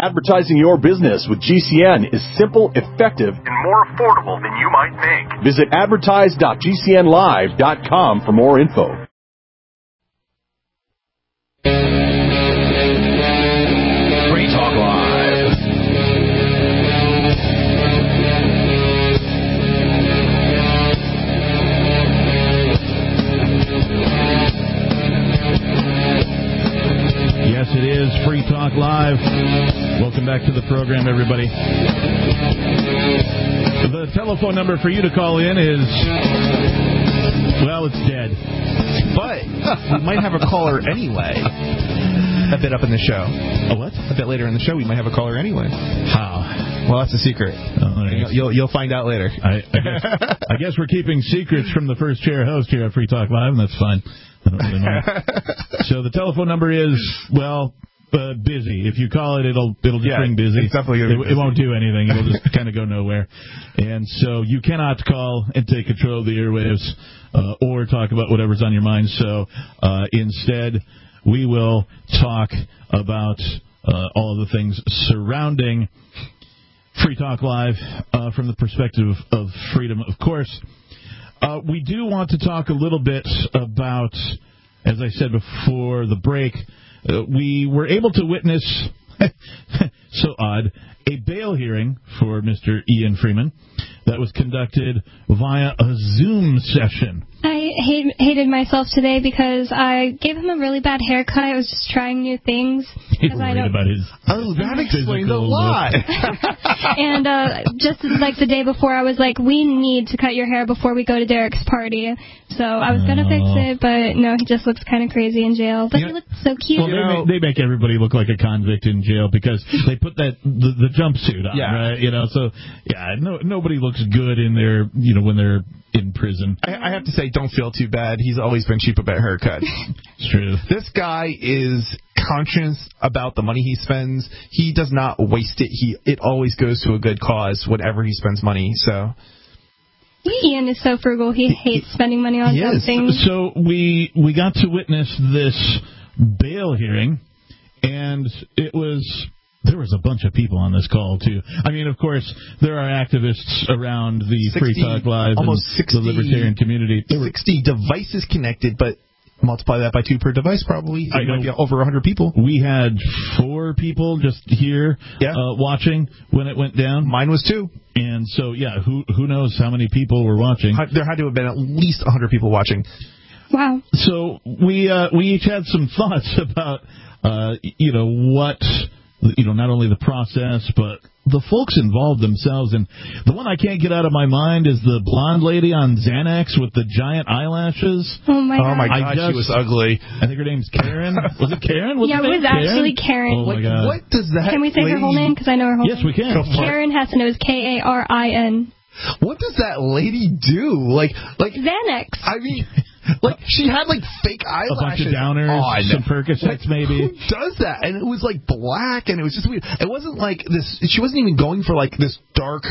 Advertising your business with GCN is simple, effective, and more affordable than you might think. Visit advertise.gcnlive.com for more info. Free Talk Live. Yes, it is Free Talk Live. Welcome back to the program, everybody. The telephone number for you to call in is, well, it's dead. But we might have a caller anyway. A bit up in the show. A what? A bit later in the show, we might have a caller anyway. How? Well, that's a secret. You'll find out later. I guess we're keeping secrets from the first chair host here at Free Talk Live, and that's fine. I don't really mind. So the telephone number is, well, busy. If you call it, it'll just ring busy. It's definitely gonna be busy. It won't do anything. It'll just kind of go nowhere. And so you cannot call and take control of the airwaves or talk about whatever's on your mind. So instead, we will talk about all of the things surrounding Free Talk Live from the perspective of freedom, of course. We do want to talk a little bit about, as I said before the break, we were able to witness, so odd, a bail hearing for Mr. Ian Freeman that was conducted via a Zoom session. I hated myself today because I gave him a really bad haircut. I was just trying new things. That explains a lot. And just like the day before, I was like, we need to cut your hair before we go to Derek's party. So I was going to fix it, but no, he just looks kind of crazy in jail. But he looks so cute. Well, they make everybody look like a convict in jail because they put the jumpsuit on, right? So, nobody looks good in their, when they're in prison. I have to say, don't feel too bad. He's always been cheap about haircuts. It's true. This guy is conscious about the money he spends. He does not waste it. It always goes to a good cause whenever he spends money. So Ian is so frugal. He hates spending money on dumb things. So we got to witness this bail hearing, and there was a bunch of people on this call, too. I mean, of course, there are activists around the Free Talk Live and 60, the libertarian community. 60 devices connected, but multiply that by 2 per device, probably. It might be over 100 people. We had 4 people just here watching when it went down. Mine was 2. And so, who knows how many people were watching. There had to have been at least 100 people watching. Wow. So we each had some thoughts about, what... not only the process, but the folks involved themselves. And the one I can't get out of my mind is the blonde lady on Xanax with the giant eyelashes. Oh, my God. She was ugly. I think her name's Karen. Was it Karen? It was actually Karen. Oh, my God. What does that Can we say her whole name? Because I know her whole name. Yes, we can. Karen Hessen. It was Karin. What does that lady do? Like Xanax. I mean... she had, fake eyelashes. A bunch of downers, some Percocets, maybe. Who does that? And it was, black, and it was just weird. It wasn't like this... She wasn't even going for, this dark,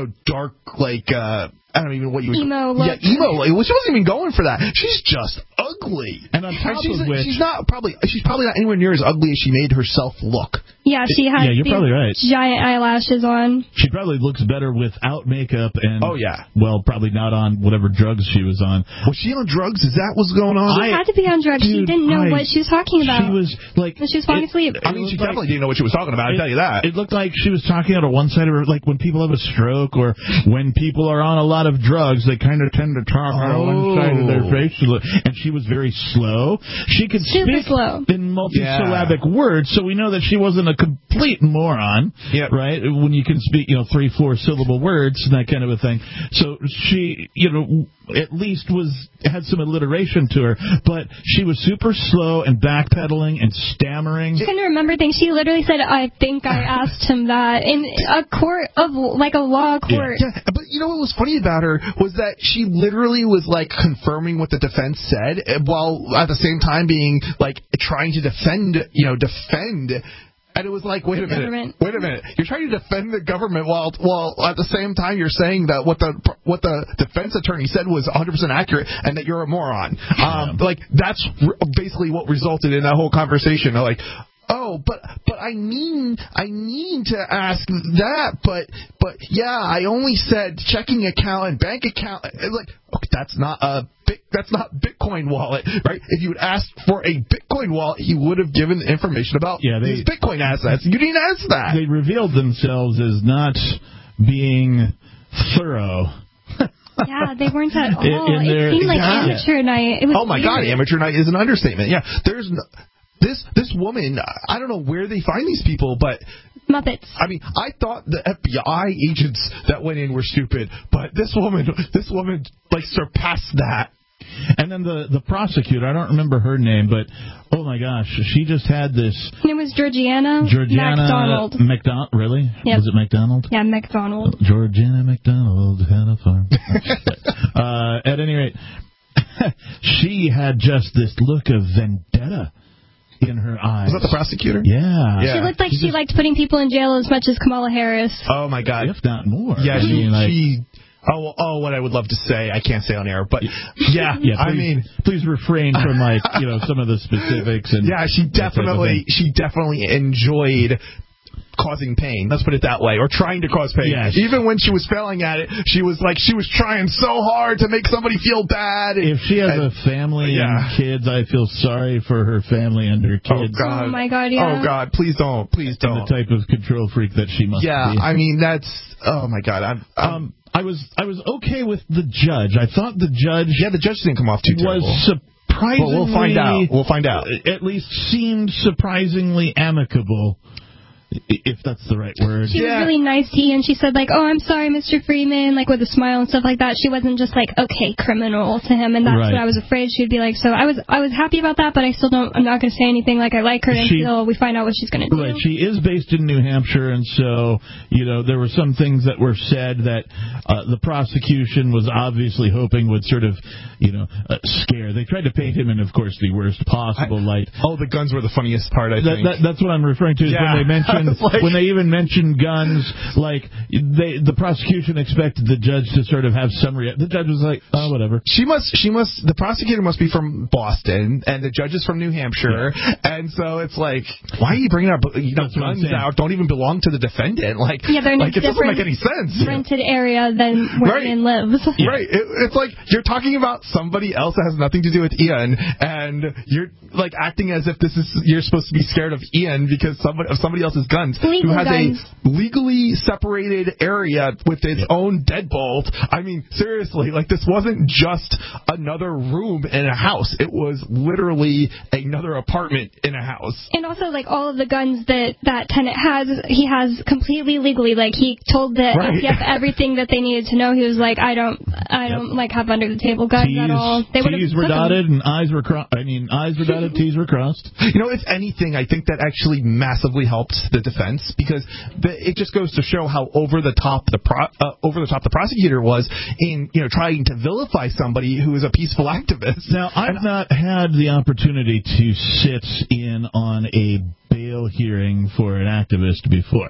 I don't even know what you would... Emo look. Yeah, emo. She wasn't even going for that. She's just ugly. And on top of which... She's probably not anywhere near as ugly as she made herself look. Yeah, she had you're probably right. Giant eyelashes on. She probably looks better without makeup and... Oh, yeah. Well, probably not on whatever drugs she was on. Was she on drugs? Is that what's going on? She had to be on drugs. She didn't know what she was talking about. She was when she was falling asleep. I mean, she definitely didn't know what she was talking about, I tell you that. It looked like she was talking out of one side of her, like when people have a stroke or when people are on a lot of drugs, they kind of tend to talk out of one side of their face. And she was very slow. She could speak in multisyllabic words, so we know that she wasn't a complete moron, right? When you can speak, 3-4 syllable words and that kind of a thing. So she, at least had some alliteration to her, but she was super slow and backpedaling and stammering. She couldn't remember things. She literally said, I think I asked him that in a court of, a law court. Yeah, but what was funny about her was that she literally was, confirming what the defense said, while at the same time being, trying to defend. And it was wait a minute. You're trying to defend the government while at the same time you're saying that what the defense attorney said was 100% accurate and that you're a moron. That's basically what resulted in that whole conversation. Oh, but I mean to ask that, but yeah, I only said checking account and bank account. Like, okay, that's not Bitcoin wallet, right? If you had asked for a Bitcoin wallet, he would have given the information about his Bitcoin assets. You didn't ask that. They revealed themselves as not being thorough. Yeah, they weren't at all. It seemed like amateur night. It was my God, amateur night is an understatement. Yeah, there's this woman. I don't know where they find these people, but Muppets. I mean, I thought the FBI agents that went in were stupid, but this woman like surpassed that. And then the prosecutor, I don't remember her name, but oh my gosh, she just had this. Her name was Georgiana MacDonald. MacDonald, really? Yep. Was it MacDonald? Yeah, MacDonald. Georgiana MacDonald had a farm. At any rate, she had just this look of vendetta in her eyes. Was that the prosecutor? Yeah. She looked like she liked putting people in jail as much as Kamala Harris. Oh my God, if not more. Yeah, she. Oh, what I would love to say, I can't say on air, but yeah, please refrain from some of the specifics. And she definitely enjoyed causing pain. Let's put it that way, or trying to cause pain. Yes. Even when she was failing at it, she was trying so hard to make somebody feel bad. If she has a family and kids, I feel sorry for her family and her kids. Oh God! Oh my God! Yeah. Oh God! Please don't! Please don't! And the type of control freak that she must be. Yeah, I mean that's. Oh my God! I was okay with the judge. I thought the judge. Yeah, the judge didn't come off too terrible. Was surprisingly. Well, we'll find out. At least seemed surprisingly amicable. If that's the right word. She was really nice to Ian. She said, like, oh, I'm sorry, Mr. Freeman, like, with a smile and stuff like that. She wasn't just like, okay, criminal to him, and that's what I was afraid she'd be like. So I was happy about that, but I'm not going to say anything like I like her until we find out what she's going to do. Right. She is based in New Hampshire, and so, there were some things that were said that the prosecution was obviously hoping would sort of, scare. They tried to paint him in, of course, the worst possible light. Oh, the guns were the funniest part, I think. That's what I'm referring to, is when they mentioned when they even mentioned guns, like the prosecution expected the judge to sort of have some reaction. The judge was like, oh, whatever. The prosecutor must be from Boston, and the judge is from New Hampshire, and so it's like, why are you bringing up guns out? Don't even belong to the defendant. Like, they're in it doesn't make any sense. Rented area than where Ian lives. Right. It's like you're talking about somebody else that has nothing to do with Ian, and you're like acting as if you're supposed to be scared of Ian because of somebody else's guns, who has a legally separated area with its own deadbolt. I mean, seriously, like, this wasn't just another room in a house. It was literally another apartment in a house. And also, like, all of the guns that tenant has, he has completely legally. Like, he told the ATF everything that they needed to know. He was like, I don't like have under the table guns at all. T's were dotted and I's were crossed. I's were dotted, T's were crossed. If anything, I think that actually massively helped the defense, because it just goes to show how over the top the prosecutor was in trying to vilify somebody who is a peaceful activist. Now, I've not had the opportunity to sit in on a bail hearing for an activist before.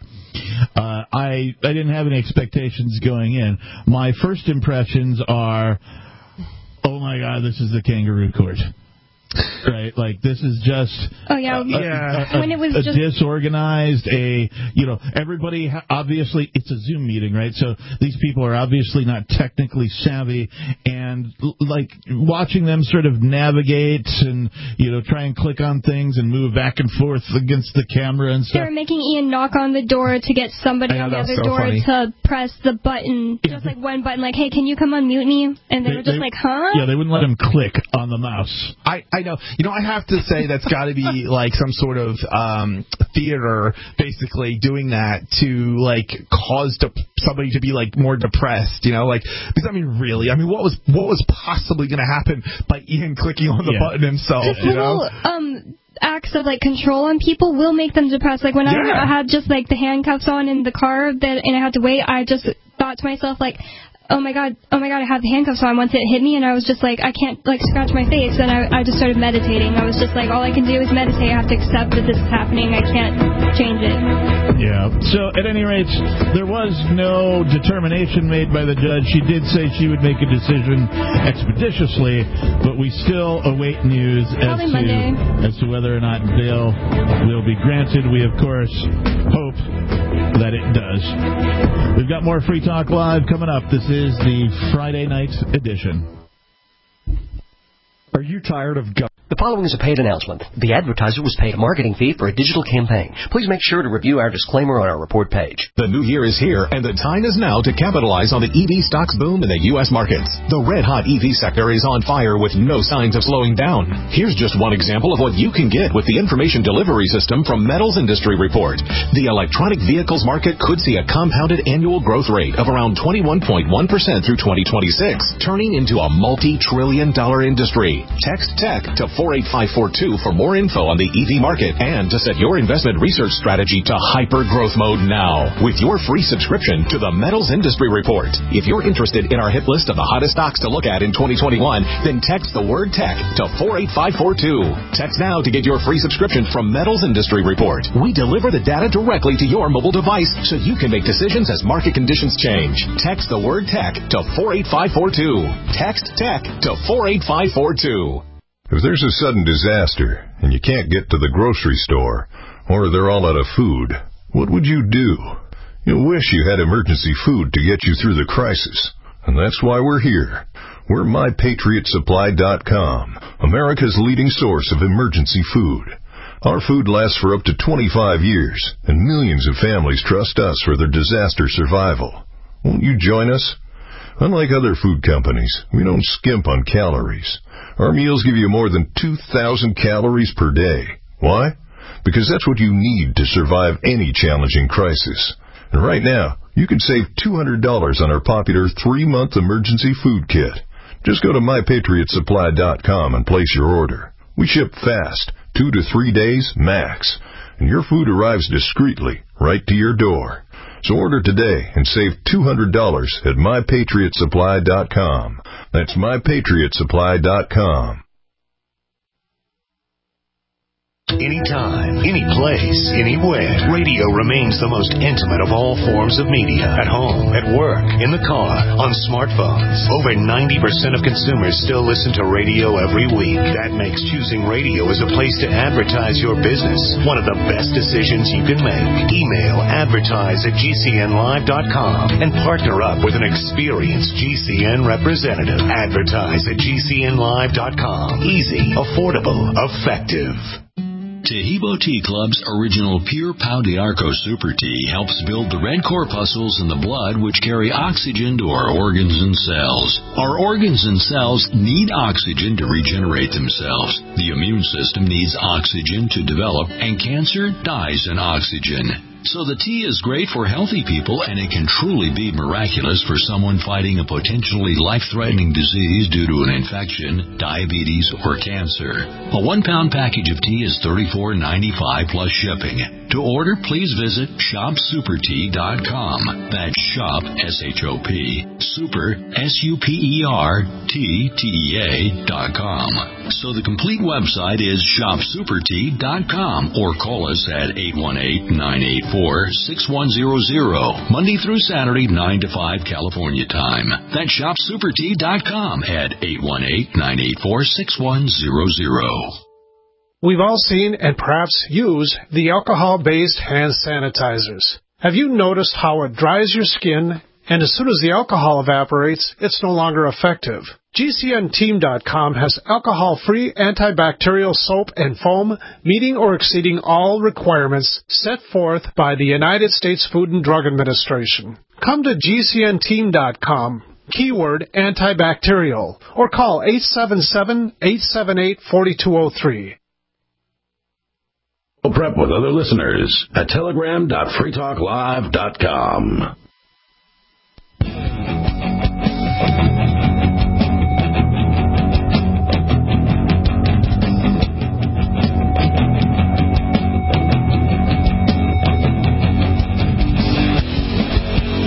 I didn't have any expectations going in. My first impressions are, oh my God, this is the kangaroo court. Right, like this is just when it was just disorganized. Everybody obviously it's a Zoom meeting, right? So these people are obviously not technically savvy, and like watching them sort of navigate and try and click on things and move back and forth against the camera and stuff. They were making Ian knock on the door to get somebody on the other door to press the button, just like one button, like, hey, can you come unmute me? And they were just like, huh? Yeah, they wouldn't let him click on the mouse. I know. I have to say that's got to be like some sort of theater, basically doing that to like cause somebody to be like more depressed, because really, what was possibly going to happen by Ian clicking on the button himself? Little acts of like control on people will make them depressed. Like when I had just like the handcuffs on in the car and I had to wait, I just thought to myself like, oh my god, I have the handcuffs on. Once it hit me, and I was just like, I can't like scratch my face. And I just started meditating. I was just like, all I can do is meditate. I have to accept that this is happening. I can't change it. Yeah. So at any rate, there was no determination made by the judge. She did say she would make a decision expeditiously, but we still await news as to whether or not bail will be granted. We, of course, hope that it does. We've got more Free Talk Live coming up. This is the Friday night edition. Are you tired of The following is a paid announcement. The advertiser was paid a marketing fee for a digital campaign. Please make sure to review our disclaimer on our report page. The new year is here, and the time is now to capitalize on the EV stocks boom in the U.S. markets. The red-hot EV sector is on fire with no signs of slowing down. Here's just one example of what you can get with the information delivery system from Metals Industry Report. The electronic vehicles market could see a compounded annual growth rate of around 21.1% through 2026, turning into a multi-trillion-dollar industry. Text TECH to 48542 for more info on the EV market and to set your investment research strategy to hyper-growth mode now with your free subscription to the Metals Industry Report. If you're interested in our hit list of the hottest stocks to look at in 2021, then text the word TECH to 48542. Text now to get your free subscription from Metals Industry Report. We deliver the data directly to your mobile device so you can make decisions as market conditions change. Text the word TECH to 48542. Text TECH to 48542. If there's a sudden disaster and you can't get to the grocery store or they're all out of food, what would you do? You'll wish you had emergency food to get you through the crisis. And that's why we're here. We're MyPatriotSupply.com, America's leading source of emergency food. Our food lasts for up to 25 years, and millions of families trust us for their disaster survival. Won't you join us? Unlike other food companies, we don't skimp on calories. Our meals give you more than 2,000 calories per day. Why? Because that's what you need to survive any challenging crisis. And right now, you can save $200 on our popular 3-month emergency food kit. Just go to MyPatriotSupply.com and place your order. We ship fast, 2 to 3 days max, and your food arrives discreetly right to your door. So order today and save $200 at MyPatriotSupply.com. That's MyPatriotSupply.com. Anytime, any place, anywhere. Radio remains the most intimate of all forms of media. At home, at work, in the car, on smartphones. Over 90% of consumers still listen to radio every week. That makes choosing radio as a place to advertise your business one of the best decisions you can make. Email advertise@gcnlive.com and partner up with an experienced GCN representative. Advertise at gcnlive.com. Easy, affordable, effective. Taheebo Tea Club's original Pure Pau d'Arco Super Tea helps build the red corpuscles in the blood which carry oxygen to our organs and cells. Our organs and cells need oxygen to regenerate themselves. The immune system needs oxygen to develop, and cancer dies in oxygen. So the tea is great for healthy people, and it can truly be miraculous for someone fighting a potentially life-threatening disease due to an infection, diabetes, or cancer. A 1-pound package of tea is $34.95 plus shipping. To order, please visit ShopSuperTea.com. That's shop, S-H-O-P, super, SUPERTEA.com. So the complete website is ShopSuperTea.com, or call us at 818-984-6100, Monday through Saturday, 9 to 5 California time. That's ShopSuperTea.com at 818-984-6100. We've all seen and perhaps use the alcohol-based hand sanitizers. Have you noticed how it dries your skin, and as soon as the alcohol evaporates, it's no longer effective? GCNteam.com has alcohol-free antibacterial soap and foam meeting or exceeding all requirements set forth by the United States Food and Drug Administration. Come to GCNteam.com. Keyword antibacterial, or call 877-878-4203. Prep with other listeners at telegram.freetalklive.com.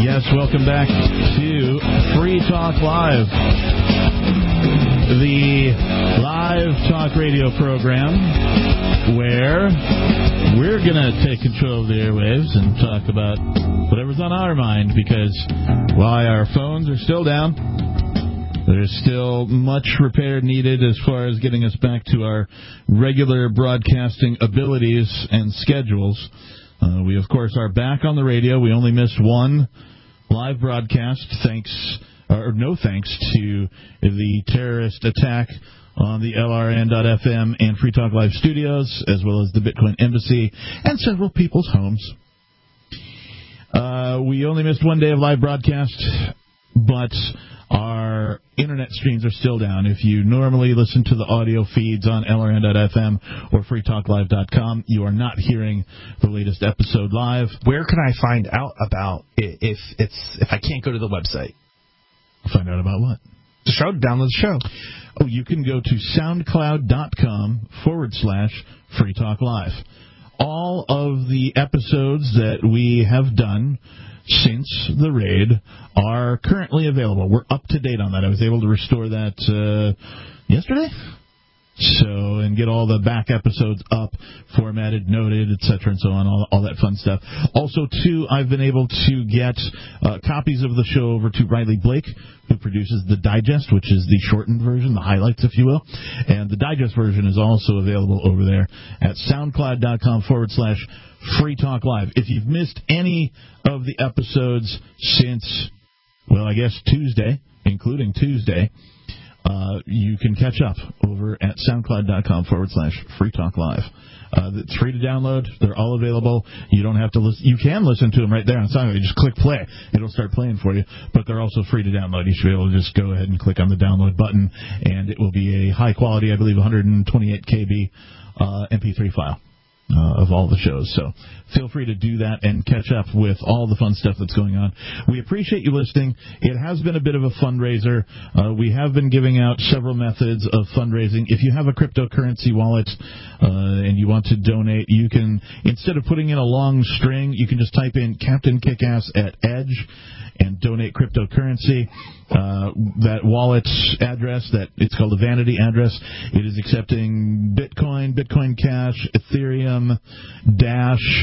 Yes, welcome back to Free Talk Live, the live talk radio program where we're going to take control of the airwaves and talk about whatever's on our mind, because while our phones are still down, there's still much repair needed as far as getting us back to our regular broadcasting abilities and schedules. We, of course, are back on the radio. We only missed one live broadcast, no thanks to the terrorist attack on the LRN.FM and Free Talk Live studios, as well as the Bitcoin Embassy and several people's homes. We only missed one day of live broadcast, but our internet streams are still down. If you normally listen to the audio feeds on LRN.FM or freetalklive.com, you are not hearing the latest episode live. Where can I find out about it if I can't go to the website? Find out about what? The show, download the show. Oh, you can go to soundcloud.com/freetalklive. All of the episodes that we have done since the raid are currently available. We're up to date on that. I was able to restore that yesterday. And get all the back episodes up, formatted, noted, etc., and so on, all that fun stuff. Also, too, I've been able to get copies of the show over to Riley Blake, who produces the digest, which is the shortened version, the highlights, if you will. And the digest version is also available over there at soundcloud.com/freetalklive. If you've missed any of the episodes since, well, I guess Tuesday, including Tuesday, you can catch up over at soundcloud.com/freetalklive. It's free to download. They're all available. You don't have to listen. You can listen to them right there on SoundCloud. You just click play. It'll start playing for you. But they're also free to download. You should be able to just go ahead and click on the download button, and it will be a high quality, I believe, 128 KB MP3 file of all the shows. So feel free to do that and catch up with all the fun stuff that's going on. We appreciate you listening. It has been a bit of a fundraiser. We have been giving out several methods of fundraising. If you have a cryptocurrency wallet and you want to donate, you can, instead of putting in a long string, you can just type in Captain Kickass at Edge and donate cryptocurrency. That wallet's address, it's called a vanity address. It is accepting Bitcoin, Bitcoin Cash, Ethereum, Dash,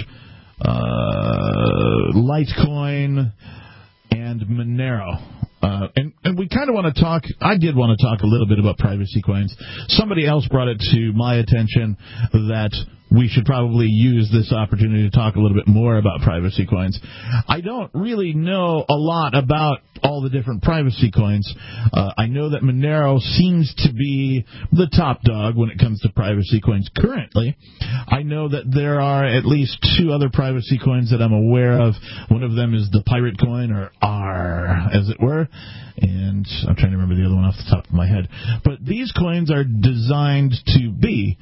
Litecoin, and Monero. And we kind of want to talk, I did want to talk a little bit about privacy coins. Somebody else brought it to my attention that we should probably use this opportunity to talk a little bit more about privacy coins. I don't really know a lot about all the different privacy coins. I know that Monero seems to be the top dog when it comes to privacy coins currently. I know that there are at least two other privacy coins that I'm aware of. One of them is the Pirate Coin, or R, as it were. And I'm trying to remember the other one off the top of my head. But these coins are designed to be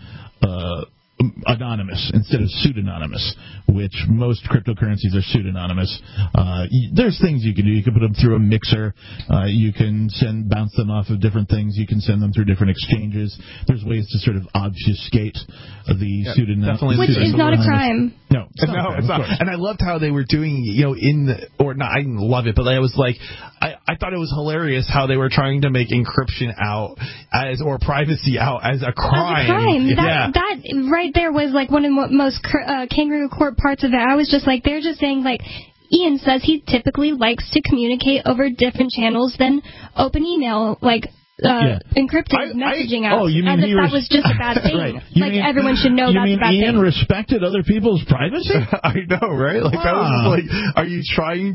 anonymous instead of pseudonymous, which most cryptocurrencies are pseudonymous. There's things you can do. You can put them through a mixer. You can bounce them off of different things. You can send them through different exchanges. There's ways to sort of obfuscate the pseudonymous. Which is not a crime. No, it's not. And I loved how they were doing, I didn't love it, but I was like, I thought it was hilarious how they were trying to make encryption out or privacy out as a crime. That right there was like one of the most kangaroo court parts of it. I was just like, they're just saying, like, Ian says he typically likes to communicate over different channels than open email, like encrypted messaging out. Oh, you mean that was just a bad thing. Right. Everyone should know that's a bad thing. You mean Ian respected other people's privacy? I know, right? Like, that was like, are you trying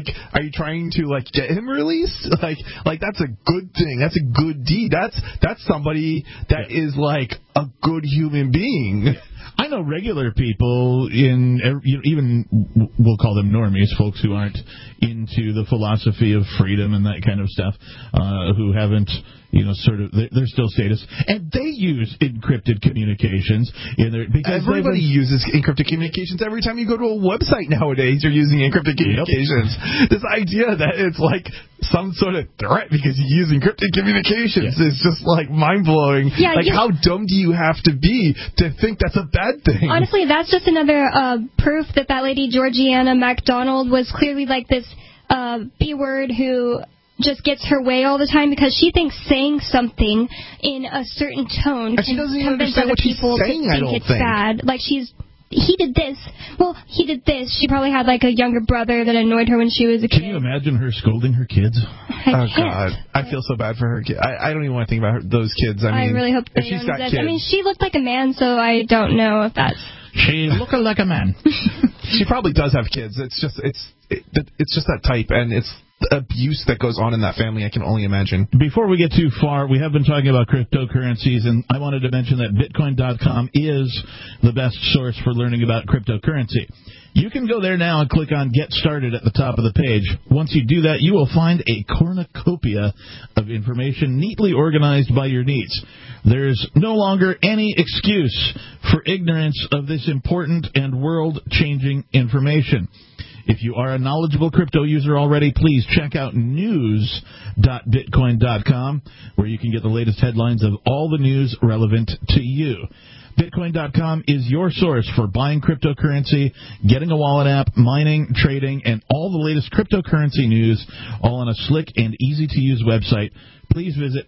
to get him released? Like that's a good thing. That's a good deed. That's somebody that is like a good human being. I know regular people even we'll call them normies, folks who aren't into the philosophy of freedom and that kind of stuff, who haven't, they're still status, and they use encrypted communications because everybody uses encrypted communications. Every time you go to a website nowadays, you're using encrypted communications. Yep. This idea that it's like some sort of threat because you use encrypted communications is just like mind blowing. Yeah, how dumb do you have to be to think that's a bad thing? Honestly, that's just another proof that lady Georgiana MacDonald was clearly like this B-word who just gets her way all the time because she thinks saying something in a certain tone can convince other people to think it's bad. Like he did this. Well, he did this. She probably had like a younger brother that annoyed her when she was a kid. Can you imagine her scolding her kids? Oh, God. I feel so bad for her kids. I don't even want to think about those kids. I really hope they don't exist. I mean, she looked like a man, so I don't know if that's... She looked like a man. She probably does have kids. It's just that type, and it's abuse that goes on in that family. I can only imagine. Before we get too far, we have been talking about cryptocurrencies, and I wanted to mention that Bitcoin.com is the best source for learning about cryptocurrency. You can go there now and click on Get Started at the top of the page. Once you do that, you will find a cornucopia of information neatly organized by your needs. There's no longer any excuse for ignorance of this important and world-changing information. If you are a knowledgeable crypto user already, please check out news.bitcoin.com, where you can get the latest headlines of all the news relevant to you. Bitcoin.com is your source for buying cryptocurrency, getting a wallet app, mining, trading, and all the latest cryptocurrency news, all on a slick and easy-to-use website. Please visit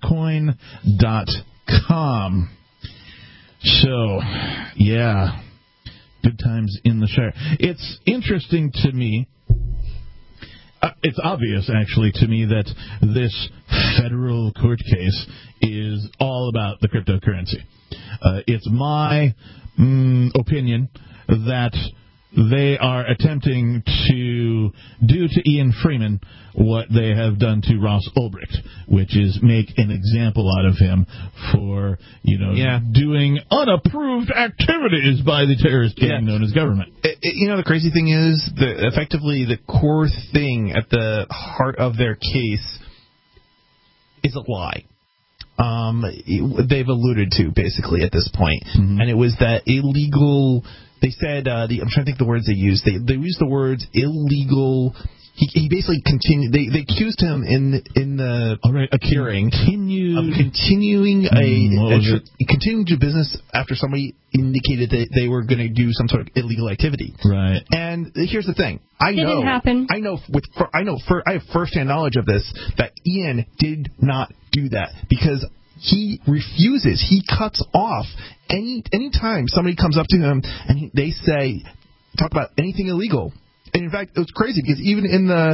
bitcoin.com. So, yeah, good times in the Shire. It's interesting to me. It's obvious, actually, to me that this federal court case is all about the cryptocurrency. It's my opinion that they are attempting to do to Ian Freeman what they have done to Ross Ulbricht, which is make an example out of him for, doing unapproved activities by the terrorist gang known as government. The crazy thing is, effectively the core thing at the heart of their case is a lie. They've alluded to, basically, at this point. Mm-hmm. And it was that illegal... They said, I'm trying to think the words they used. They used the words illegal... He basically continued... They accused him in the hearing of continuing continuing to do business after somebody indicated that they were going to do some sort of illegal activity. Right. And here's the thing. Didn't happen. I have firsthand knowledge of this, that Ian did not do that because he refuses. He cuts off any time somebody comes up to him and they say, talk about anything illegal. And in fact, it was crazy because even in the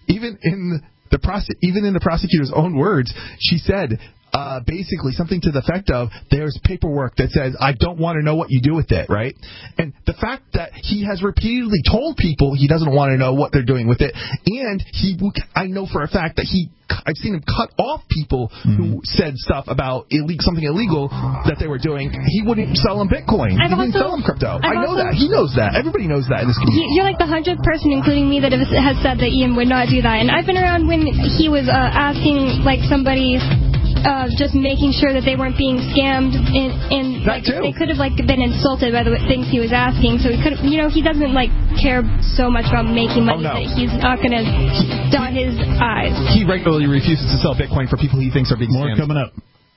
prosecutor's own words, she said basically something to the effect of, there's paperwork that says, I don't want to know what you do with it, right? And the fact that he has repeatedly told people he doesn't want to know what they're doing with it, and I know for a fact that I've seen him cut off people who said stuff about something illegal that they were doing. He wouldn't sell them Bitcoin. He wouldn't sell them crypto. I know that. He knows that. Everybody knows that in this community. You're like the 100th person, including me, that has said that Ian would not do that. And I've been around when he was asking, like, somebody... just making sure that they weren't being scammed, and like, they could have been insulted by the things he was asking. So he could, he doesn't care so much about making money that he's not going to dot his I's. He regularly refuses to sell Bitcoin for people he thinks are being scammed. More coming up.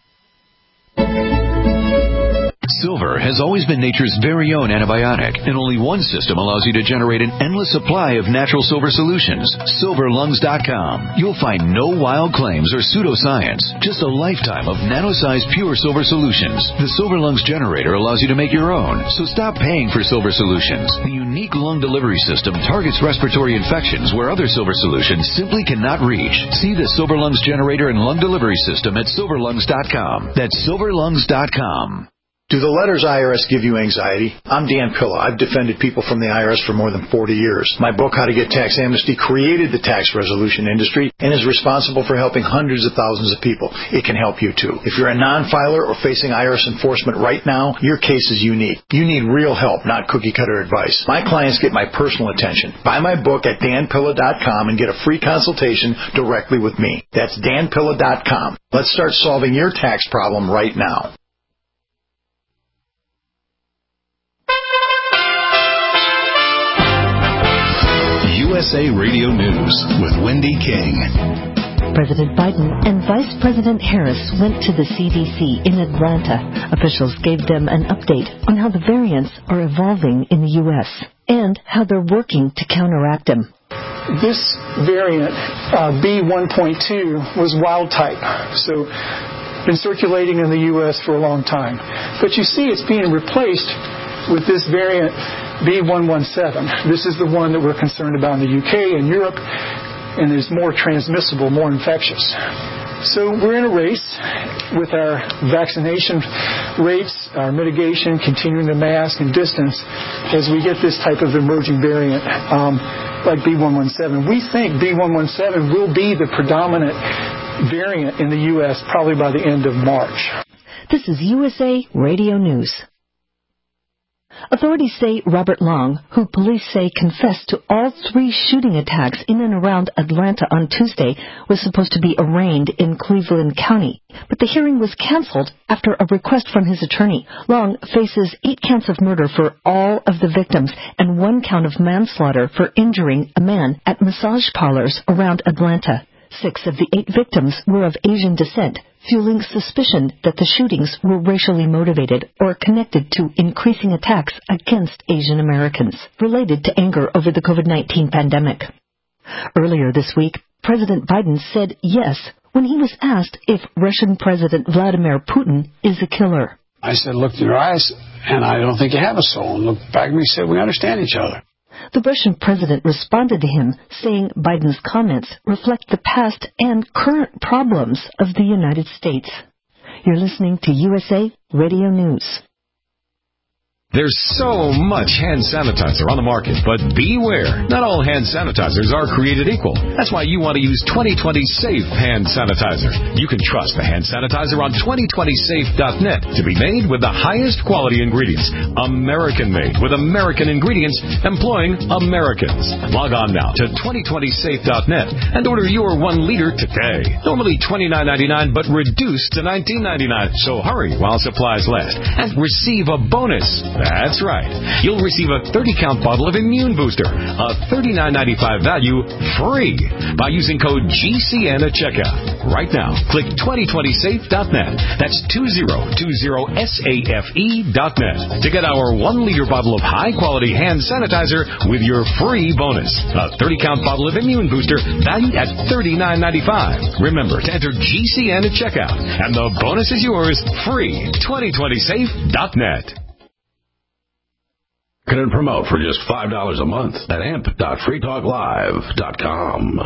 Silver has always been nature's very own antibiotic, and only one system allows you to generate an endless supply of natural silver solutions. SilverLungs.com. You'll find no wild claims or pseudoscience, just a lifetime of nano-sized pure silver solutions. The Silver Lungs generator allows you to make your own, so stop paying for silver solutions. The unique lung delivery system targets respiratory infections where other silver solutions simply cannot reach. See the Silver Lungs generator and lung delivery system at SilverLungs.com. That's SilverLungs.com. Do the letters IRS give you anxiety? I'm Dan Pilla. I've defended people from the IRS for more than 40 years. My book, How to Get Tax Amnesty, created the tax resolution industry and is responsible for helping hundreds of thousands of people. It can help you too. If you're a non-filer or facing IRS enforcement right now, your case is unique. You need real help, not cookie-cutter advice. My clients get my personal attention. Buy my book at danpilla.com and get a free consultation directly with me. That's danpilla.com. Let's start solving your tax problem right now. USA Radio News with Wendy King. President Biden and Vice President Harris went to the CDC in Atlanta. Officials gave them an update on how the variants are evolving in the U.S. and how they're working to counteract them. this variant, B1.2, was wild type. So been circulating in the U.S. for a long time. But you see it's being replaced with this variant B117. This is the one that we're concerned about in the UK and Europe, and is more transmissible, more infectious. So we're in a race with our vaccination rates, our mitigation, continuing the mask and distance as we get this type of emerging variant like B117. We think B117 will be the predominant variant in the U.S. probably by the end of March. This is USA Radio News. Authorities say Robert Long, who police say confessed to all 3 shooting attacks in and around Atlanta on Tuesday, was supposed to be arraigned in Cleveland County. But the hearing was canceled after a request from his attorney. Long faces 8 counts of murder for all of the victims and 1 count of manslaughter for injuring a man at massage parlors around Atlanta. 6 of the 8 victims were of Asian descent, fueling suspicion that the shootings were racially motivated or connected to increasing attacks against Asian Americans, related to anger over the COVID-19 pandemic. Earlier this week, President Biden said yes when he was asked if Russian President Vladimir Putin is a killer. I said, look in your eyes, and I don't think you have a soul. And looked back at me and said, we understand each other. The Russian president responded to him, saying Biden's comments reflect the past and current problems of the United States. You're listening to USA Radio News. There's so much hand sanitizer on the market, but beware. Not all hand sanitizers are created equal. That's why you want to use 2020 Safe Hand Sanitizer. You can trust the hand sanitizer on 2020safe.net to be made with the highest quality ingredients. American-made with American ingredients employing Americans. Log on now to 2020safe.net and order your 1 liter today. Normally $29.99, but reduced to $19.99. So hurry while supplies last and receive a bonus. That's right. You'll receive a 30-count bottle of Immune Booster, a $39.95 value, free by using code GCN at checkout. Right now, click 2020safe.net. That's 2020safe.net to get our 1-liter bottle of high-quality hand sanitizer with your free bonus. A 30-count bottle of Immune Booster valued at $39.95. Remember to enter GCN at checkout, and the bonus is yours free. 2020safe.net. Can it promote for just $5 a month at amp.freetalklive.com.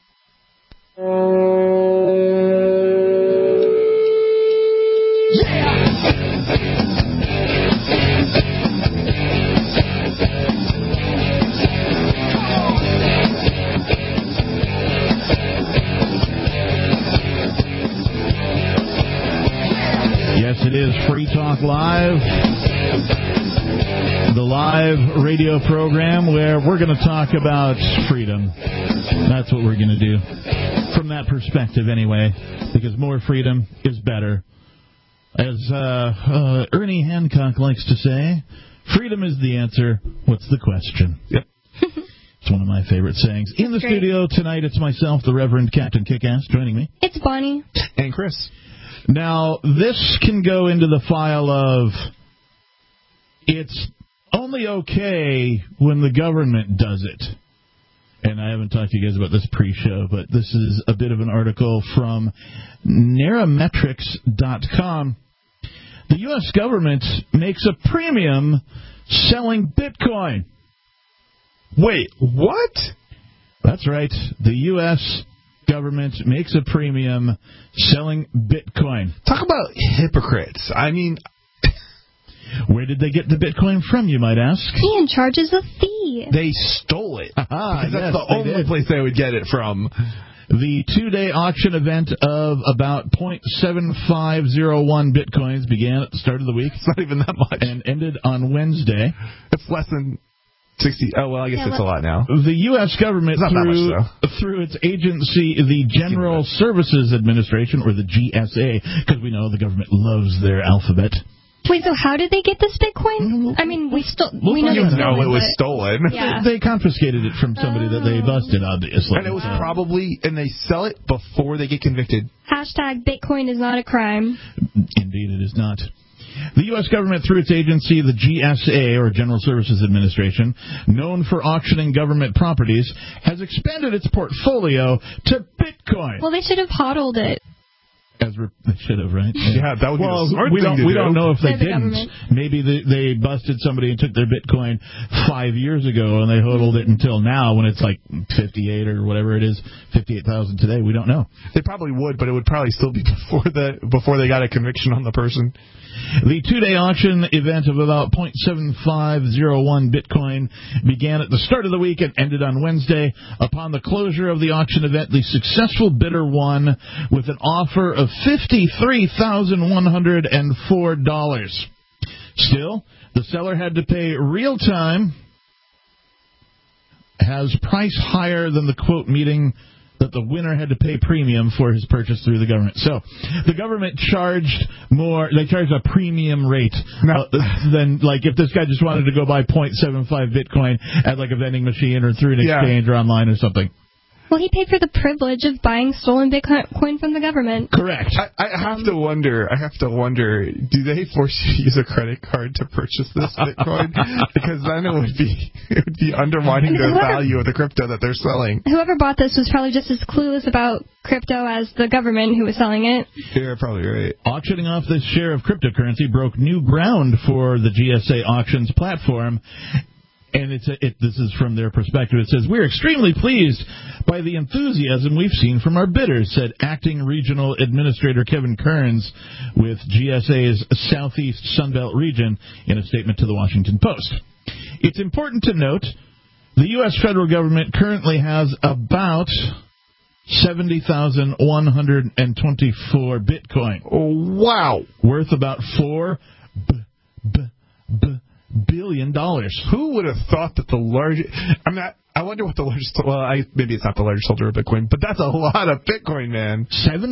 Yes, it is Free Talk Live. The live radio program where we're going to talk about freedom. That's what we're going to do. From that perspective, anyway, because more freedom is better. As Ernie Hancock likes to say, freedom is the answer. What's the question? Yep. It's one of my favorite sayings. In the studio tonight, it's myself, the Reverend Captain Kickass, joining me. It's Bonnie. And Chris. Now, this can go into the file of it's only okay when the government does it. And I haven't talked to you guys about this pre-show, but this is a bit of an article from Nairametrics.com. The U.S. government makes a premium selling Bitcoin. Wait, what? That's right. The U.S. government makes a premium selling Bitcoin. Talk about hypocrites. I mean, where did they get the Bitcoin from, you might ask? And charges a fee. They stole it. Because that's the only place they would get it from. The 2-day auction event of about 0.7501 Bitcoins began at the start of the week. It's not even that much. And ended on Wednesday. It's less than 60. Oh, well, I guess it's a lot now. The U.S. government, through its agency, the General Services Administration, or the GSA, because we know the government loves their alphabet. Wait, so how did they get this Bitcoin? I mean, we know it was stolen. Yeah. They confiscated it from somebody that they busted, obviously. And it was probably, and they sell it before they get convicted. Hashtag Bitcoin is not a crime. Indeed, it is not. The U.S. government, through its agency, the GSA, or General Services Administration, known for auctioning government properties, has expanded its portfolio to Bitcoin. Well, they should have hodled it. They should have, right? Yeah, that would be the smart thing to do. We don't know if they didn't. Government. Maybe they busted somebody and took their Bitcoin 5 years ago, and they hodled it until now when it's like 58 or whatever it is, 58,000 today. We don't know. They probably would, but it would probably still be before they got a conviction on the person. The two-day auction event of about 0.7501 Bitcoin began at the start of the week and ended on Wednesday. Upon the closure of the auction event, the successful bidder won with an offer of $53,104. Still, the seller had to pay real time, has price higher than the quote meeting that the winner had to pay premium for his purchase through the government. So the government charged more. They charged a premium rate than, like, if this guy just wanted to go buy 0.75 Bitcoin at, like, a vending machine or through an exchange or online or something. Well, he paid for the privilege of buying stolen Bitcoin from the government. Correct. I have to wonder, do they force you to use a credit card to purchase this Bitcoin? Because then it would be undermining the value of the crypto that they're selling. Whoever bought this was probably just as clueless about crypto as the government who was selling it. You're probably right. Auctioning off this share of cryptocurrency broke new ground for the GSA auctions platform. And this is from their perspective. It says, "We're extremely pleased by the enthusiasm we've seen from our bidders," said Acting Regional Administrator Kevin Kearns with GSA's Southeast Sunbelt region in a statement to the Washington Post. It's important to note the U.S. federal government currently has about 70,124 Bitcoin. Oh, wow. Worth about $4 billion. Who would have thought that the largest... I wonder what the largest... Well, maybe it's not the largest holder of Bitcoin, but that's a lot of Bitcoin, man.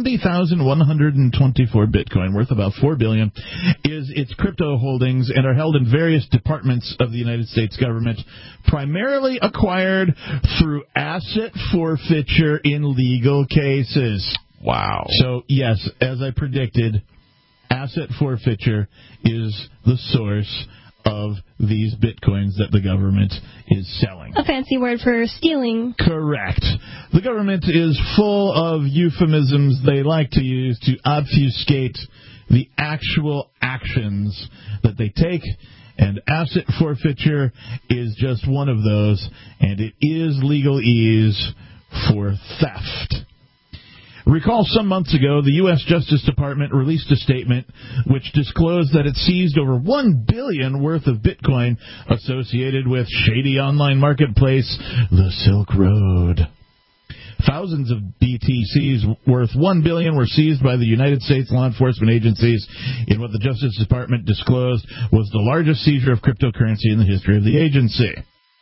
70,124 Bitcoin, worth about $4 billion, is its crypto holdings and are held in various departments of the United States government, primarily acquired through asset forfeiture in legal cases. Wow. So, yes, as I predicted, asset forfeiture is the source of these Bitcoins that the government is selling. A fancy word for stealing. Correct. The government is full of euphemisms they like to use to obfuscate the actual actions that they take, and asset forfeiture is just one of those, and it is legalese for theft. Recall some months ago, the U.S. Justice Department released a statement which disclosed that it seized over $1 billion worth of Bitcoin associated with shady online marketplace, the Silk Road. Thousands of BTCs worth $1 billion were seized by the United States law enforcement agencies in what the Justice Department disclosed was the largest seizure of cryptocurrency in the history of the agency.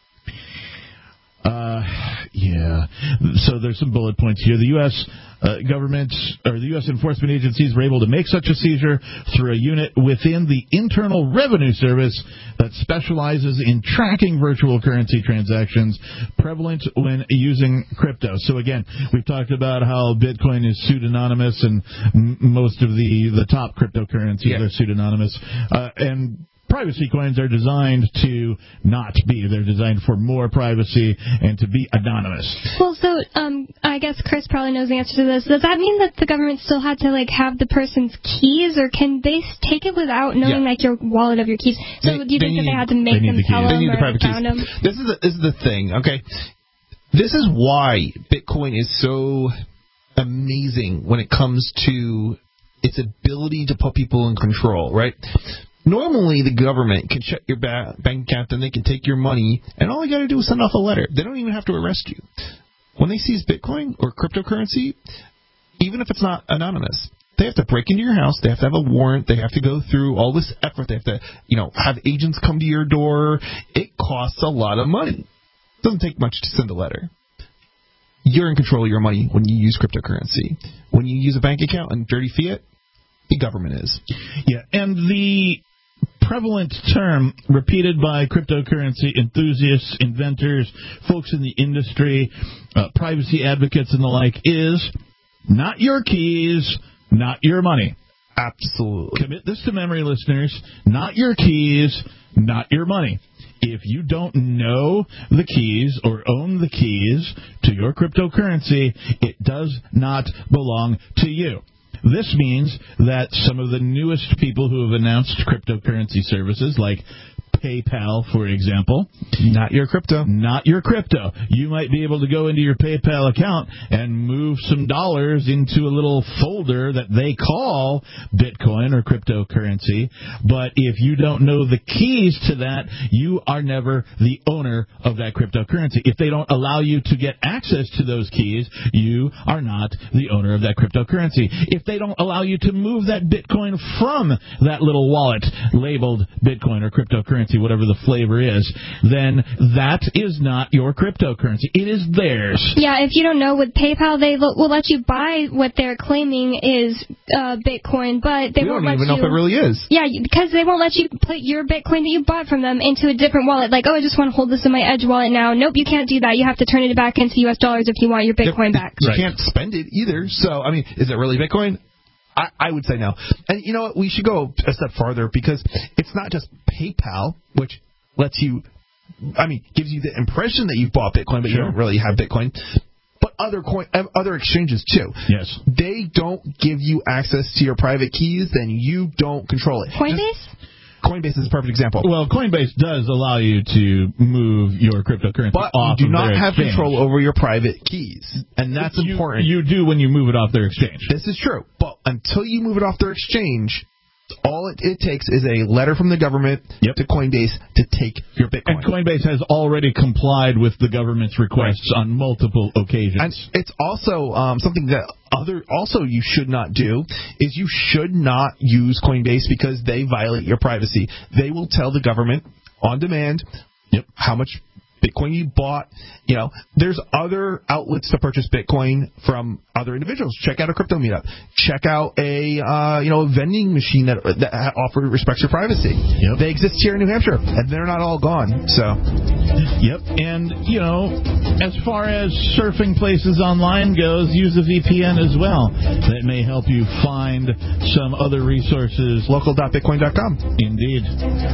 So there's some bullet points here. The U.S. government, or the U.S. enforcement agencies were able to make such a seizure through a unit within the Internal Revenue Service that specializes in tracking virtual currency transactions prevalent when using crypto. So again, we've talked about how Bitcoin is pseudonymous, and most of the top cryptocurrencies are pseudonymous. And privacy coins are designed to not be. They're designed for more privacy and to be anonymous. Well, so I guess Chris probably knows the answer to this. Does that mean that the government still had to have the person's keys, or can they take it without knowing your wallet of your keys? So do you think that they had to make them tell them or they found them? This is the thing, okay? This is why Bitcoin is so amazing when it comes to its ability to put people in control, right? Normally, the government can shut your bank account, and they can take your money, and all they got to do is send off a letter. They don't even have to arrest you. When they seize Bitcoin or cryptocurrency, even if it's not anonymous, they have to break into your house. They have to have a warrant. They have to go through all this effort. They have to, have agents come to your door. It costs a lot of money. It doesn't take much to send a letter. You're in control of your money when you use cryptocurrency. When you use a bank account and dirty fiat, the government is. Yeah, and the prevalent term repeated by cryptocurrency enthusiasts, inventors, folks in the industry, privacy advocates and the like is not your keys, not your money. Absolutely. Commit this to memory, listeners. Not your keys, not your money. If you don't know the keys or own the keys to your cryptocurrency, it does not belong to you. This means that some of the newest people who have announced cryptocurrency services, like PayPal, for example. Not your crypto. Not your crypto. You might be able to go into your PayPal account and move some dollars into a little folder that they call Bitcoin or cryptocurrency. But if you don't know the keys to that, you are never the owner of that cryptocurrency. If they don't allow you to get access to those keys, you are not the owner of that cryptocurrency. If they don't allow you to move that Bitcoin from that little wallet labeled Bitcoin or cryptocurrency, whatever the flavor is, then that is not your cryptocurrency. It is theirs. Yeah, if you don't know, with PayPal, they will let you buy what they're claiming is Bitcoin, but they won't let you... We don't even know if it really is. Yeah, because they won't let you put your Bitcoin that you bought from them into a different wallet. Like, oh, I just want to hold this in my Edge wallet now. Nope, you can't do that. You have to turn it back into U.S. dollars if you want your Bitcoin back. You can't spend it either. So, I mean, is it really Bitcoin? I would say no. And you know what? We should go a step farther, because it's not just PayPal, which lets you, gives you the impression that you've bought Bitcoin, but you don't really have Bitcoin. But other exchanges too. Yes. They don't give you access to your private keys, then you don't control it. Coinbase is a perfect example. Well, Coinbase does allow you to move your cryptocurrency but off you do of not their have exchange. control over your private keys, and that's important. You do when you move it off their exchange. This is true, but until you move it off their exchange, all it takes is a letter from the government to Coinbase to take your Bitcoin. And Coinbase has already complied with the government's requests on multiple occasions. And it's also something that you should not do is you should not use Coinbase, because they violate your privacy. They will tell the government on demand how much Bitcoin you bought. You know, there's other outlets to purchase Bitcoin from other individuals. Check out a crypto meetup. Check out a vending machine that respects your privacy. They exist here in New Hampshire, and they're not all gone. So, and as far as surfing places online goes, use a VPN as well. That may help you find some other resources. Local.bitcoin.com. Indeed.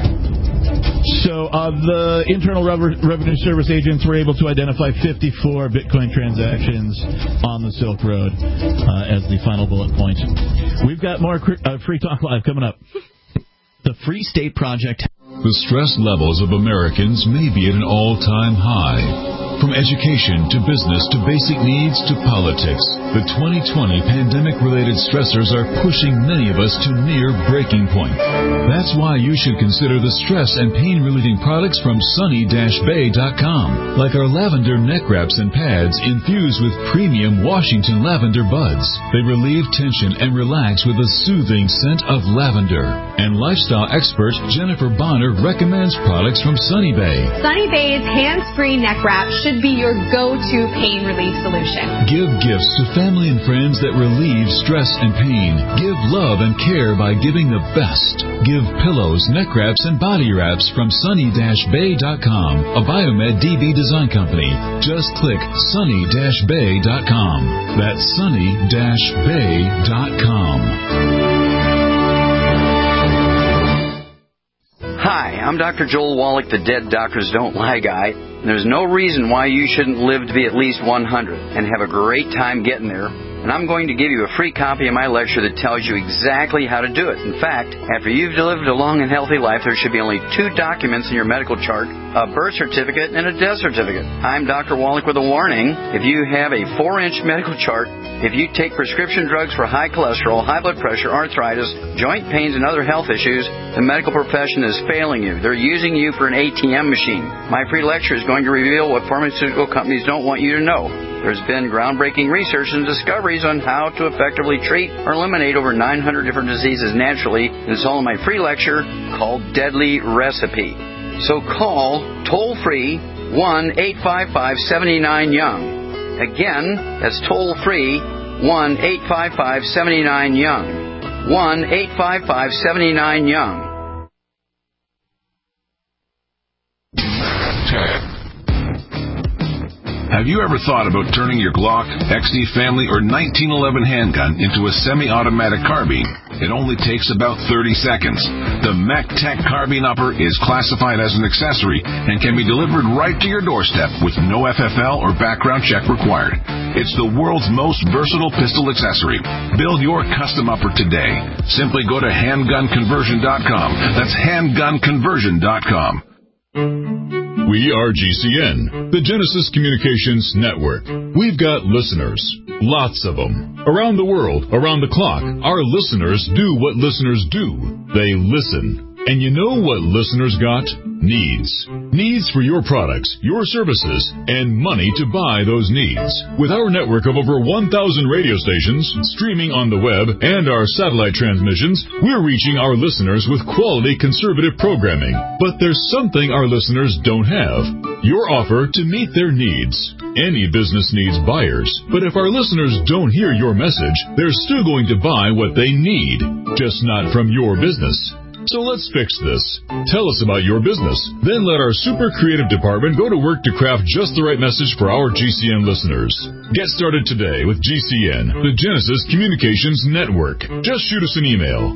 So the Internal Revenue Service agents were able to identify 54 Bitcoin transactions on the Silk Road as the final bullet point. We've got more Free Talk Live coming up. The Free State Project. The stress levels of Americans may be at an all-time high. From education to business to basic needs to politics, the 2020 pandemic-related stressors are pushing many of us to near breaking point. That's why you should consider the stress and pain-relieving products from sunny-bay.com, like our lavender neck wraps and pads infused with premium Washington lavender buds. They relieve tension and relax with a soothing scent of lavender. And lifestyle expert Jennifer Bonner recommends products from Sunny Bay. Sunny Bay's hands-free neck wrap should be your go-to pain relief solution. Give gifts to family and friends that relieve stress and pain. Give love and care by giving the best. Give pillows, neck wraps, and body wraps from sunny-bay.com, a Biomed DB design company. Just click sunny-bay.com. That's sunny-bay.com. Hi, I'm Dr. Joel Wallach, the Dead Doctors Don't Lie guy. And there's no reason why you shouldn't live to be at least 100 and have a great time getting there. And I'm going to give you a free copy of my lecture that tells you exactly how to do it. In fact, after you've lived a long and healthy life, there should be only 2 documents in your medical chart, a birth certificate and a death certificate. I'm Dr. Wallach with a warning. If you have a 4-inch medical chart, if you take prescription drugs for high cholesterol, high blood pressure, arthritis, joint pains, and other health issues, the medical profession is failing you. They're using you for an ATM machine. My free lecture is going to reveal what pharmaceutical companies don't want you to know. There's been groundbreaking research and discoveries on how to effectively treat or eliminate over 900 different diseases naturally. It's all in my free lecture called Deadly Recipe. So call toll-free 1-855-79-YOUNG. Again, that's toll-free 1-855-79-YOUNG. 1-855-79-YOUNG. Have you ever thought about turning your Glock, XD Family, or 1911 handgun into a semi-automatic carbine? It only takes about 30 seconds. The MacTech Carbine Upper is classified as an accessory and can be delivered right to your doorstep with no FFL or background check required. It's the world's most versatile pistol accessory. Build your custom upper today. Simply go to handgunconversion.com. That's handgunconversion.com. We are GCN, the Genesis Communications Network. We've got listeners, lots of them. Around the world, around the clock, our listeners do what listeners do. They listen. And you know what listeners got? Needs. Needs for your products, your services, and money to buy those needs. With our network of over 1,000 radio stations, streaming on the web, and our satellite transmissions, we're reaching our listeners with quality conservative programming. But there's something our listeners don't have. Your offer to meet their needs. Any business needs buyers. But if our listeners don't hear your message, they're still going to buy what they need, just not from your business. So let's fix this. Tell us about your business. Then let our super creative department go to work to craft just the right message for our GCN listeners. Get started today with GCN, the Genesis Communications Network. Just shoot us an email.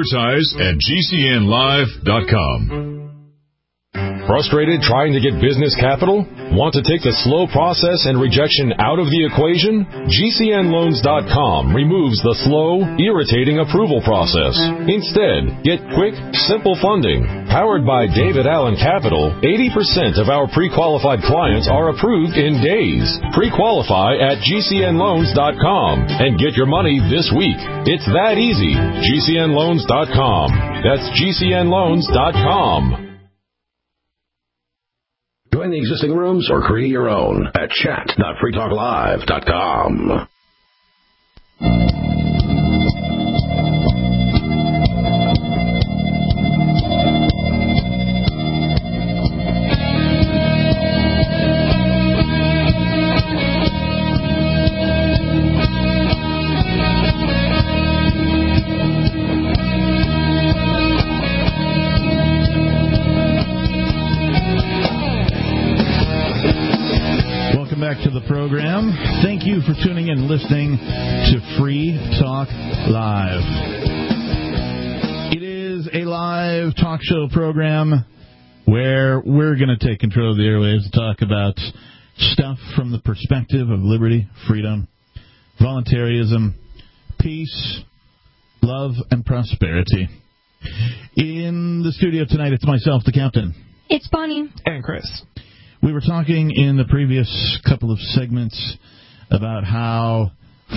Advertise@gcnlive.com. Frustrated trying to get business capital? Want to take the slow process and rejection out of the equation? GCNloans.com removes the slow, irritating approval process. Instead, get quick, simple funding. Powered by David Allen Capital, 80% of our pre-qualified clients are approved in days. Pre-qualify at GCNloans.com and get your money this week. It's that easy. GCNloans.com. That's GCNloans.com. Join the existing rooms or create your own at chat.freetalklive.com. Back to the program. Thank you for tuning in and listening to Free Talk Live. It is a live talk show program where we're going to take control of the airwaves and talk about stuff from the perspective of liberty, freedom, voluntarism, peace, love, and prosperity. In the studio tonight, it's myself, the Captain. It's Bonnie. And Chris. We were talking in the previous couple of segments about how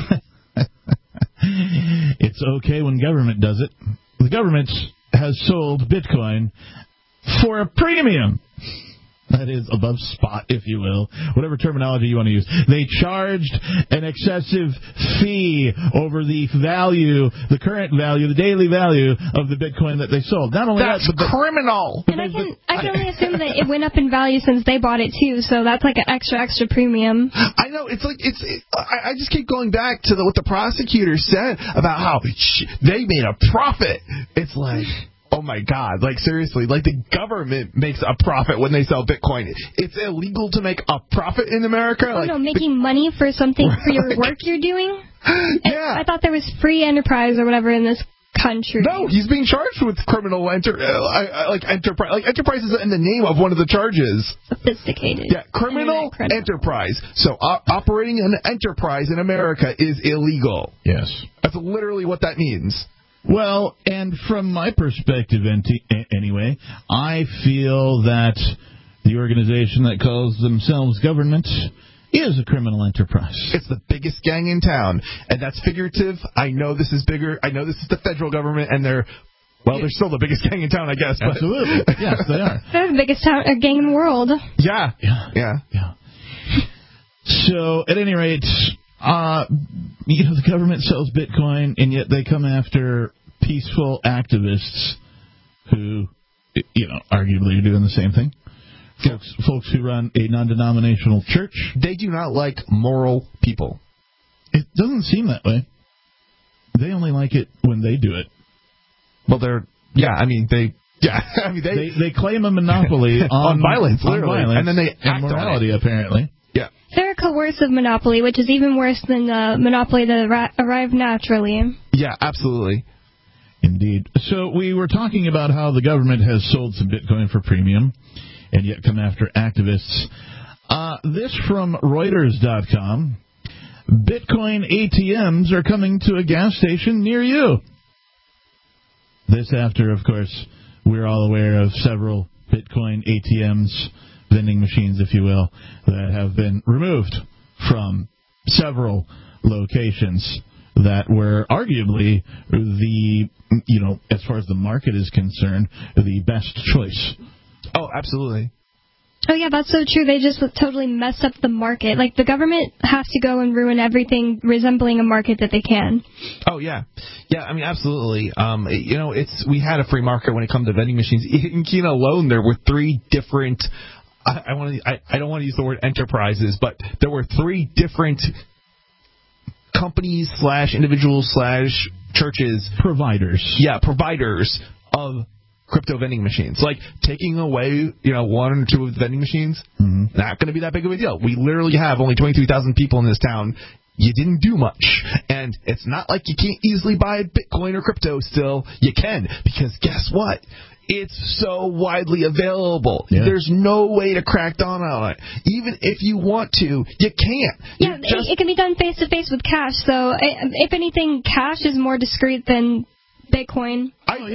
it's okay when government does it. The government has sold Bitcoin for a premium. That is above spot, if you will, whatever terminology you want to use. They charged an excessive fee over the value, the current value, the daily value of the Bitcoin that they sold. Not only that's criminal. And I can only assume that it went up in value since they bought it too. So that's like an extra premium. I know I just keep going back to what the prosecutor said about how they made a profit. It's like, oh my God, like seriously, like the government makes a profit when they sell Bitcoin. It's illegal to make a profit in America? Oh, no, making money for something for your work you're doing? Yeah. I thought there was free enterprise or whatever in this country. No, he's being charged with criminal enterprise. Like enterprise is in the name of one of the charges. Sophisticated. Yeah, criminal enterprise. So operating an enterprise in America is illegal. Yes. That's literally what that means. Well, and from my perspective, anyway, I feel that the organization that calls themselves government is a criminal enterprise. It's the biggest gang in town, and that's figurative. I know this is bigger. I know this is the federal government, and they're still the biggest gang in town, I guess. But. Absolutely. Yes, they are. They're the biggest gang in the world. Yeah. So, at any rate, the government sells Bitcoin, and yet they come after peaceful activists who, arguably are doing the same thing. Folks who run a non-denominational church. They do not like moral people. It doesn't seem that way. They only like it when they do it. Well, they claim a monopoly on violence, literally, and then they act morality, apparently. Yeah. They're a coercive monopoly, which is even worse than the monopoly that arrived naturally. Yeah, absolutely. Indeed. So we were talking about how the government has sold some Bitcoin for premium and yet come after activists. This from Reuters.com. Bitcoin ATMs are coming to a gas station near you. This after, of course, we're all aware of several Bitcoin ATMs, vending machines, if you will, that have been removed from several locations that were arguably the, as far as the market is concerned, the best choice. Oh, absolutely. Oh, yeah, that's so true. They just totally mess up the market. Like, the government has to go and ruin everything resembling a market that they can. Oh, yeah. Yeah, I mean, absolutely. We had a free market when it comes to vending machines. In Kena alone, there were 3 different... I don't want to use the word enterprises, but there were 3 different companies / individuals / churches. Providers. Yeah, providers of crypto vending machines. Like, taking away, 1 or 2 of the vending machines, not going to be that big of a deal. We literally have only 23,000 people in this town. You didn't do much. And it's not like you can't easily buy Bitcoin or crypto still. You can, because guess what? It's so widely available. Yeah. There's no way to crack down on it. Even if you want to, you can't. Yeah, it can be done face-to-face with cash. So, if anything, cash is more discreet than Bitcoin.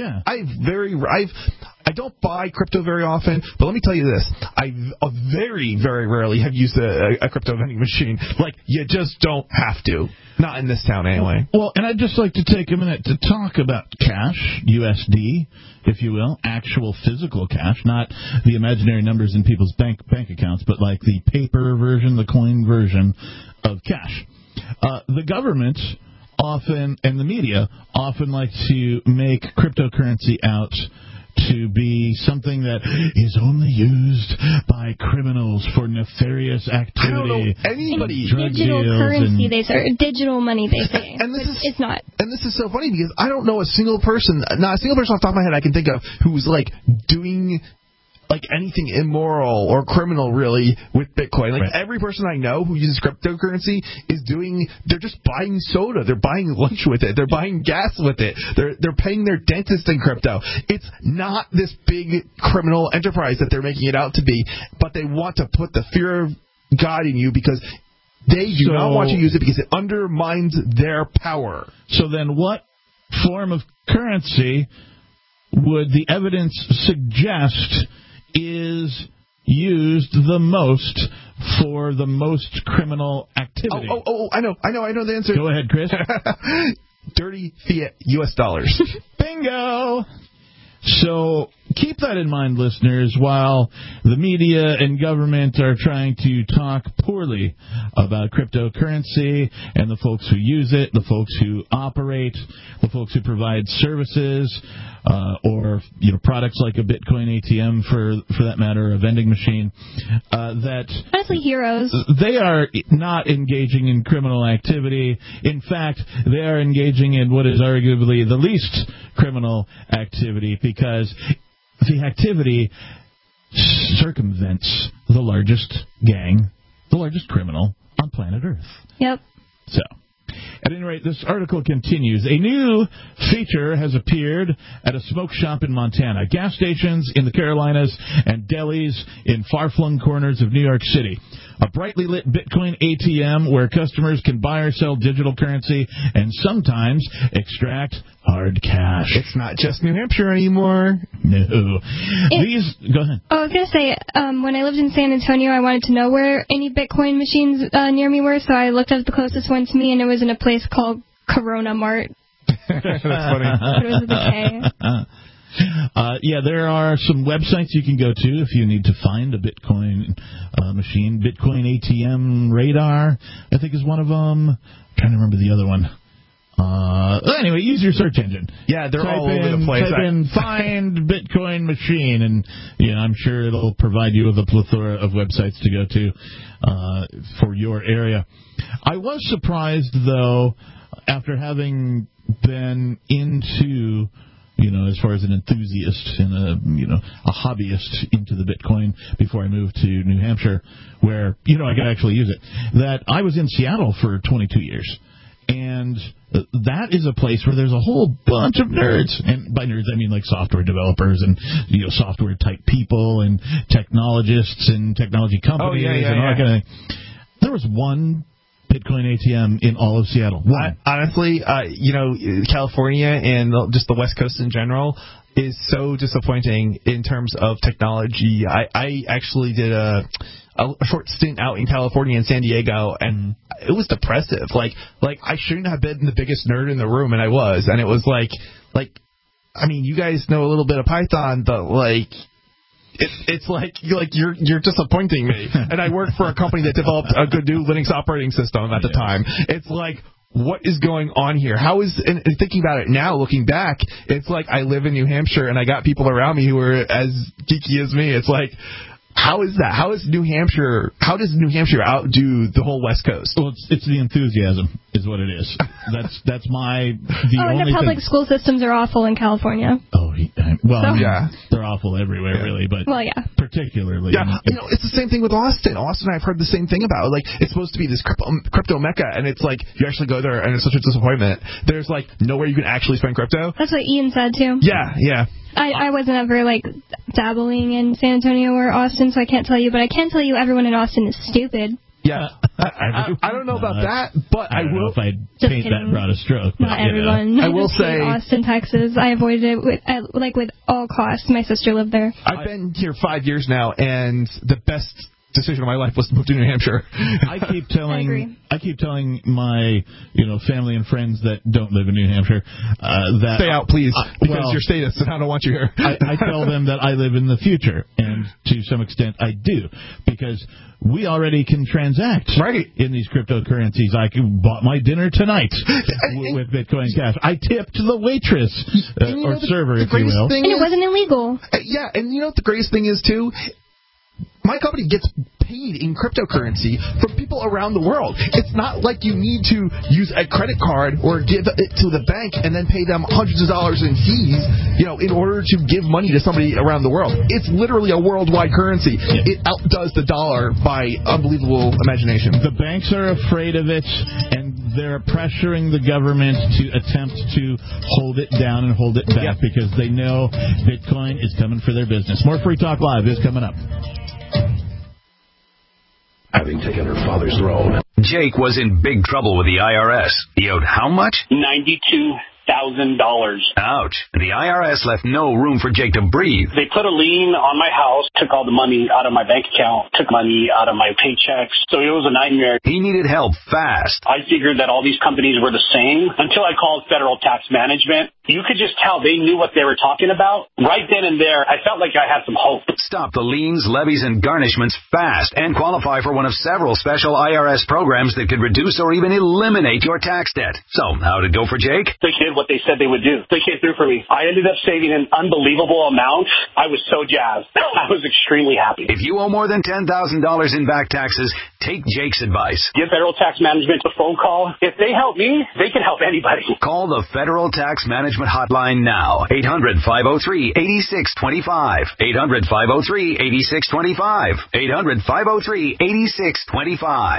I don't buy crypto very often, but let me tell you this. I very, very rarely have used a crypto vending machine. Like, you just don't have to. Not in this town, anyway. Well, and I'd just like to take a minute to talk about cash, USD, if you will, actual physical cash, not the imaginary numbers in people's bank accounts, but like the paper version, the coin version of cash. The government often, and the media, often like to make cryptocurrency out to be something that is only used by criminals for nefarious activity. I don't know anybody. Digital currency, they say, digital money, they say. It's not. And this is so funny because I don't know a single person, not a single person off the top of my head I can think of who's like doing like anything immoral or criminal really with Bitcoin. Like every person I know who uses cryptocurrency they're just buying soda, they're buying lunch with it, they're buying gas with it, they're paying their dentist in crypto. It's not this big criminal enterprise that they're making it out to be, but they want to put the fear of God in you because they do not want to use it because it undermines their power. So then what form of currency would the evidence suggest is used the most for the most criminal activity? I know the answer. Go ahead, Chris. Dirty fiat U.S. dollars. Bingo! So keep that in mind, listeners, while the media and government are trying to talk poorly about cryptocurrency and the folks who use it, the folks who operate, the folks who provide services, or products like a Bitcoin ATM for that matter, a vending machine, that honestly heroes. They are not engaging in criminal activity. In fact, they are engaging in what is arguably the least criminal activity because the activity circumvents the largest gang, the largest criminal on planet Earth. Yep. So, at any rate, this article continues. A new feature has appeared at a smoke shop in Montana, gas stations in the Carolinas, and delis in far-flung corners of New York City. A brightly lit Bitcoin ATM where customers can buy or sell digital currency and sometimes extract hard cash. It's not just New Hampshire anymore. No. Go ahead. I was going to say, when I lived in San Antonio, I wanted to know where any Bitcoin machines near me were, so I looked up the closest one to me, and it was in a place called Corona Mart. That's funny. But it was with a K. Yeah, there are some websites you can go to if you need to find a Bitcoin machine. Bitcoin ATM Radar, I think, is one of them. I'm trying to remember the other one. Anyway, use your search engine. Yeah, they're all over the place. Type in find Bitcoin machine, and I'm sure it'll provide you with a plethora of websites to go to for your area. I was surprised, though, after having been into as far as an enthusiast and a hobbyist into the Bitcoin before I moved to New Hampshire, where I could actually use it. That I was in Seattle for 22 years, and that is a place where there's a whole bunch of nerds, and by nerds I mean like software developers and software type people and technologists and technology companies and all that kind of thing. There was one Bitcoin ATM in all of Seattle. Honestly, California and just the West Coast in general is so disappointing in terms of technology. I actually did a short stint out in California and San Diego, and it was depressive. Like I shouldn't have been the biggest nerd in the room, and I was. And it was like I mean, you guys know a little bit of Python, but it's like you're disappointing me. And I worked for a company that developed a good new Linux operating system at the time. It's like, what is going on here? And thinking about it now, looking back, it's like I live in New Hampshire and I got people around me who are as geeky as me. It's like, how is that? How does New Hampshire outdo the whole West Coast? Well, it's the enthusiasm is what it is. That's and the public school systems are awful in California. They're awful everywhere, really, but particularly. Yeah, it's the same thing with Austin. Austin, I've heard the same thing about. Like, it's supposed to be this crypto mecca, and it's like you actually go there, and it's such a disappointment. There's like nowhere you can actually spend crypto. That's what Ian said too. Yeah. I wasn't ever dabbling in San Antonio or Austin, so I can't tell you, but I can tell you everyone in Austin is stupid. Yeah, I don't know about that, but I will. Know if I'd paint that broad a stroke. Not everyone. I will say Austin, Texas. I avoided it with all costs. My sister lived there. I've been here 5 years now, and the best decision of my life was to move to New Hampshire. I keep telling my family and friends that don't live in New Hampshire that stay out, please, because your status, and I don't want you here. I tell them that I live in the future, and to some extent I do, because we already can transact in these cryptocurrencies. I bought my dinner tonight with Bitcoin Cash. I tipped the waitress or server, if you will, and it wasn't illegal. Yeah, and you know what the greatest thing is too? My company gets paid in cryptocurrency from people around the world. It's not like you need to use a credit card or give it to the bank and then pay them hundreds of dollars in fees, in order to give money to somebody around the world. It's literally a worldwide currency. It outdoes the dollar by unbelievable imagination. The banks are afraid of it, and they're pressuring the government to attempt to hold it down and hold it back because they know Bitcoin is coming for their business. More Free Talk Live is coming up. Having taken her father's throne, Jake was in big trouble with the IRS. He owed how much? $92,000. Ouch. The IRS left no room for Jake to breathe. They put a lien on my house, took all the money out of my bank account, took money out of my paychecks. So it was a nightmare. He needed help fast. I figured that all these companies were the same until I called Federal Tax Management. You could just tell they knew what they were talking about. Right then and there, I felt like I had some hope. Stop the liens, levies, and garnishments fast and qualify for one of several special IRS programs that could reduce or even eliminate your tax debt. So, how'd it go for Jake? They did what they said they would do. They came through for me. I ended up saving an unbelievable amount. I was so jazzed. I was extremely happy. If you owe more than $10,000 in back taxes, take Jake's advice. Give Federal Tax Management a phone call. If they help me, they can help anybody. Call the Federal Tax Management hotline now. 800-503-8625. 800-503-8625. 800-503-8625.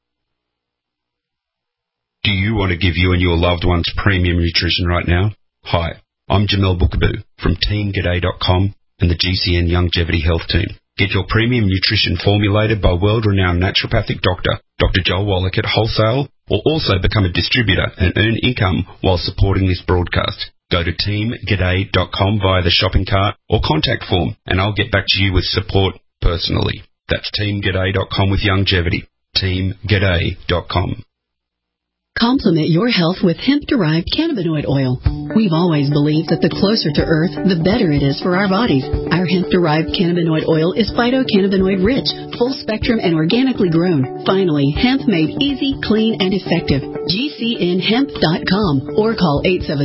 Do you want to give you and your loved ones premium nutrition right now? Hi, I'm Jamel Bookaboo from TeamGaday.com and the GCN Longevity Health Team. Get your premium nutrition formulated by world-renowned naturopathic doctor, Dr. Joel Wallach at Wholesale, or also become a distributor and earn income while supporting this broadcast. Go to TeamGaday.com via the shopping cart or contact form, and I'll get back to you with support personally. That's TeamGaday.com with longevity. TeamGaday.com. Complement your health with hemp-derived cannabinoid oil. We've always believed that the closer to Earth, the better it is for our bodies. Our hemp-derived cannabinoid oil is phytocannabinoid-rich, full-spectrum, and organically grown. Finally, hemp made easy, clean, and effective. GCNhemp.com or call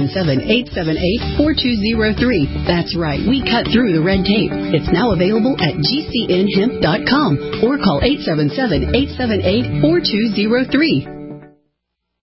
877-878-4203. That's right, we cut through the red tape. It's now available at GCNhemp.com or call 877-878-4203.